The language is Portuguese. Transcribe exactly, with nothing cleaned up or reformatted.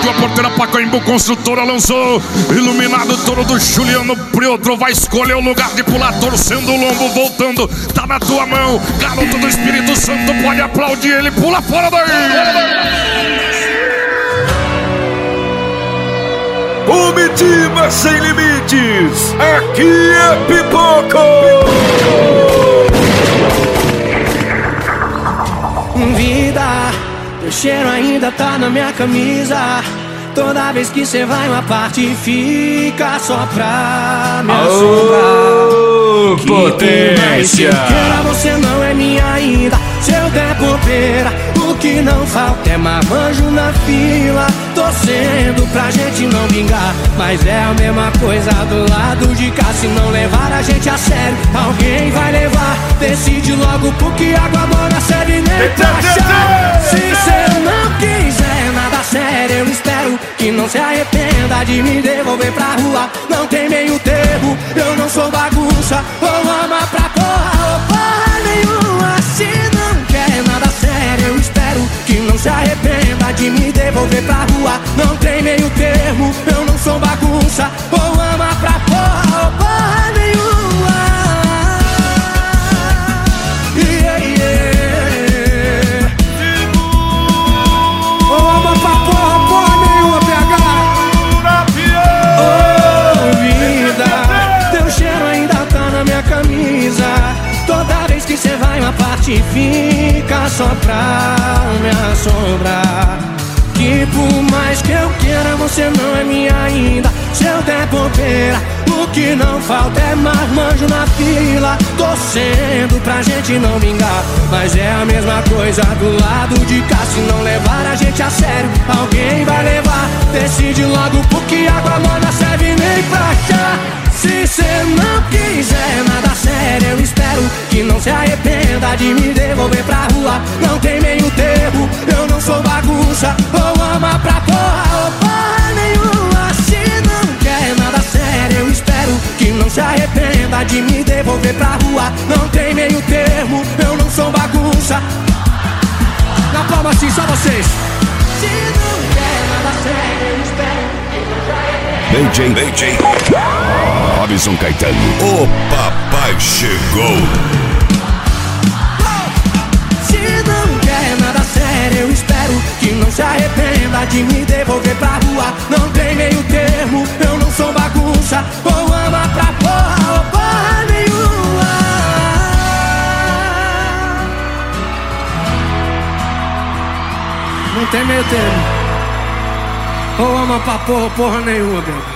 abriu a porteira, Pacaembu Construtora lançou. Iluminado touro do Juliano Preotro, vai escolher o lugar de pular, torcendo o lombo, voltando, tá na tua mão. Garoto do Espírito Santo, pode aplaudir ele, pula fora daí. Comitiva Sem Limites, aqui é pipoco. Vida, teu cheiro ainda tá na minha camisa. Toda vez que cê vai uma parte fica só pra me assombrar. Que potência! Que queira, você não é minha ainda. Se eu der bobeira, o que não falta é marmanjo na fila, torcendo pra gente não vingar. Mas é a mesma coisa do lado de cá. Se não levar a gente a sério, alguém vai levar. Decide logo, porque água mora serve nem pra chá. Se cê não quiser nada sério, eu espero que não se arrependa de me devolver pra rua. Não tem meio termo, eu não sou bagunça. Ou ama pra porra, ou porra nenhuma. Se não quer nada sério, eu espero que não se arrependa de me devolver pra rua. Não tem meio termo, eu não sou bagunça. Ou ama pra porra, ou porra nenhuma. Yeah, yeah. Ou ama pra porra, porra nenhuma, P H. Oh, vida, teu cheiro ainda tá na minha camisa. Toda vez que cê vai uma parte fica só pra me assombrar. Que por mais que eu queira, você não é minha ainda. Se eu der bobeira, o que não falta é marmanjo na fila, torcendo pra gente não vingar. Mas é a mesma coisa do lado de cá. Se não levar a gente a sério, alguém vai levar. Decide logo, porque água morna serve nem pra chá. Se cê não quiser nada sério, eu espero que não se arrependa de me devolver pra rua. Não tem meio termo, eu não sou bagunça. Ou ama pra porra, ou porra nenhuma. Se não quer nada sério, eu espero que não se arrependa de me devolver pra rua. Não tem meio termo, eu não sou bagunça. Na palma assim, só vocês. Se não quer nada sério, eu espero que não se arrependa. D J, D J Robson Caetano, o papai chegou. Se não quer nada sério, eu espero que não se arrependa de me devolver pra rua. Não tem meio termo, eu não sou bagunça. Ou ama pra porra, ou porra nenhuma. Não tem meio termo, ou ama pra porra, ou porra nenhuma, bebê.